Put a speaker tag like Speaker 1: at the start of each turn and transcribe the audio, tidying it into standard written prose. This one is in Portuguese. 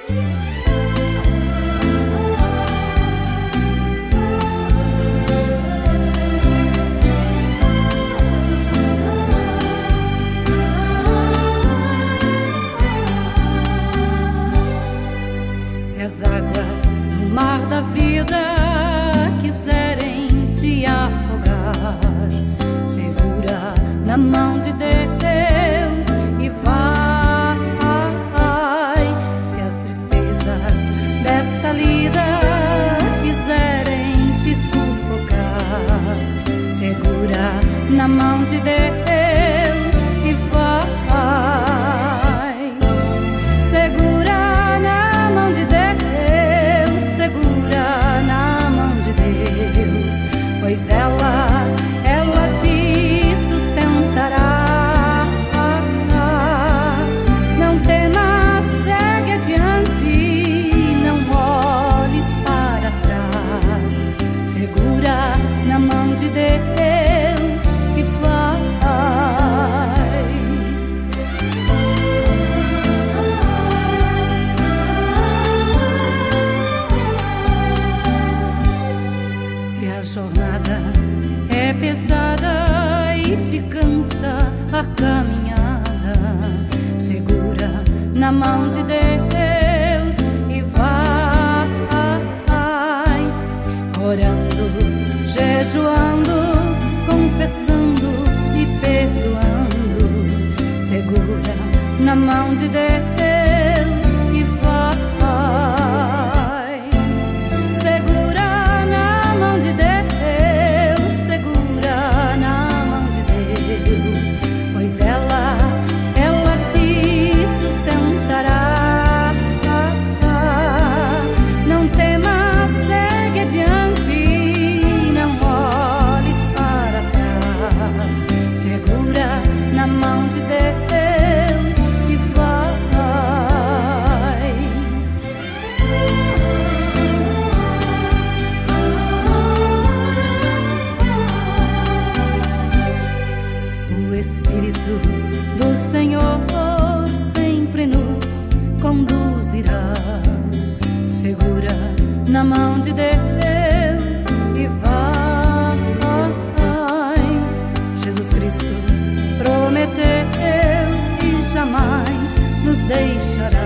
Speaker 1: As águas no mar da vida quiserem te afogar, segura na mão de Deus e vai. Se as tristezas desta lida quiserem te sufocar, segura na mão de Deus e vai. Segura na mão de Deus, segura na mão de Deus, pois ela te sustentará. Não temas, segue adiante, não olhes para trás. Segura na mão de Deus e vai. A jornada é pesada e te cansa a caminhada, segura na mão de Deus e vai. Orando, jejuando, confessando e perdoando, segura na mão de Deus e vai. O Espírito do Senhor sempre nos conduzirá, segura na mão de Deus e vai. Jesus Cristo prometeu e jamais nos deixará.